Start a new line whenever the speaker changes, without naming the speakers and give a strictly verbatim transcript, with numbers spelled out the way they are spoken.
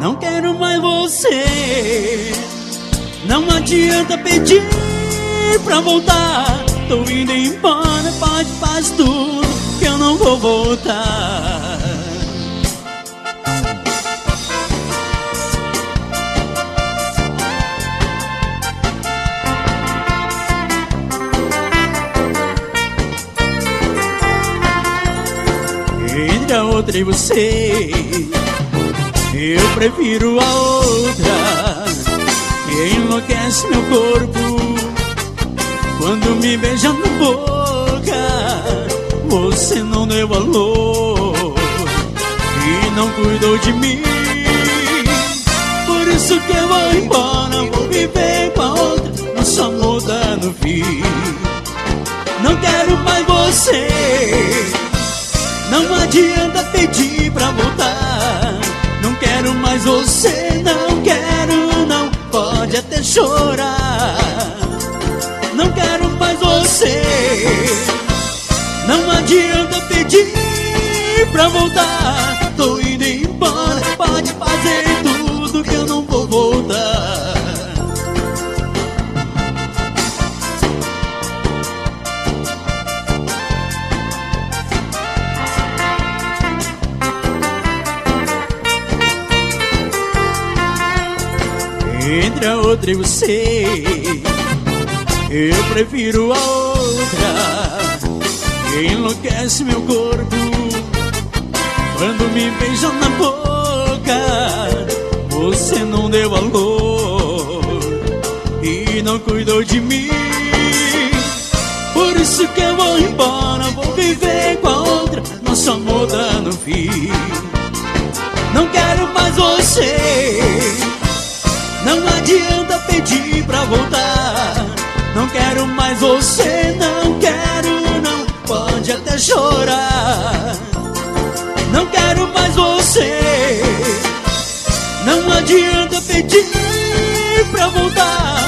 Não quero mais você. Não adianta pedir pra voltar. Tô indo embora, pode fazer tudo que eu não vou voltar. Entre a outra e você, eu prefiro a outra, que enlouquece meu corpo quando me beija na boca. Você não deu valor e não cuidou de mim. Por isso que eu vou embora, vou viver com a outra, nosso amor tá no fim. Não quero mais você. Não adianta pedir pra voltar. Não quero mais você, não quero, não. Pode até chorar. Não quero mais você. Não adianta pedir pra voltar. Tô indo embora, pode fazer tudo que eu não vou voltar. Entre a outra e você, eu prefiro a outra, que enlouquece meu corpo quando me beija na boca. Você não deu valor e não cuidou de mim. Por isso que eu vou embora, vou viver com a outra, nosso amor tá no fim. Não quero mais você. Não adianta pedir pra voltar. Não quero mais você, não quero, não. Pode até chorar. Não quero mais você. Não adianta pedir pra voltar.